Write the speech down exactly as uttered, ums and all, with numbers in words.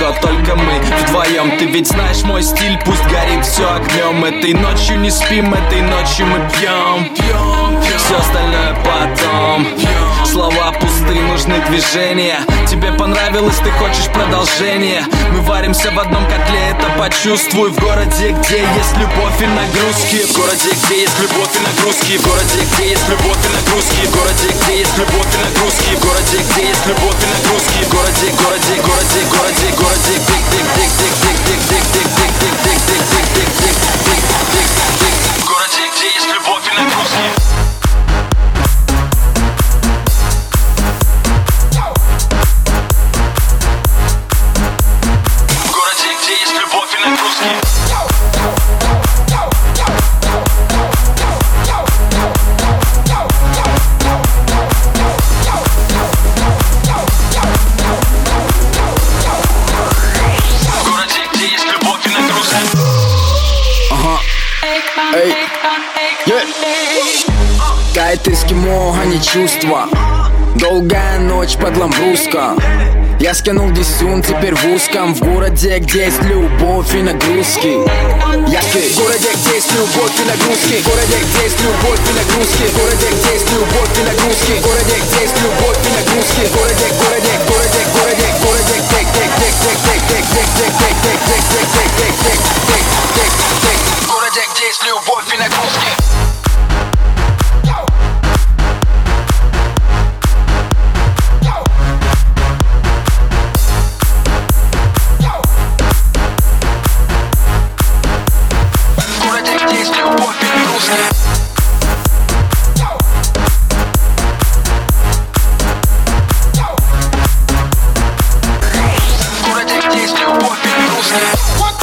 живет только мы вдвоем. Ты ведь знаешь мой стиль, пусть горит все огнем. Этой ночью не спим, этой ночью мы пьем. Все остальное потом. Слова пусты, нужны движения. Тебе понравилось, ты хочешь продолжения. Мы варимся в одном котле, это почувствуй. В городе, где есть любовь и нагрузки. В городе, где есть любовь и нагрузки. В городе, где есть любовь и нагрузки. В городе, где есть любовь и нагрузки. В городе, где есть любовь и нагрузки. В городе, городе, городе, городе, городе, дик, дик, дик, дик, дик, дик, дик, дик, дик, дик, дик, дик, дик, дик, дик, дик, дик, дик. В городе, где есть любовь и нагрузки. Эй, yeah. Тает эскимо, а не чувства. Долгая ночь под ламбруско. Я скинул десюн, теперь в узком. В городе, где есть любовь и нагрузки. Я в городе, где есть любовь и нагрузки. В городе, где есть любовь и нагрузки. В городе, где есть любовь и нагрузки. В городе, где есть любовь и нагрузки. В городе, городе, городе, городе, городе, тек, тек, тек, тек, тек, тек, тек, тек, тек, тек, тек, тек, тек, тек, тек, тек, тек. В городе, где есть любовь и нагрузки. What?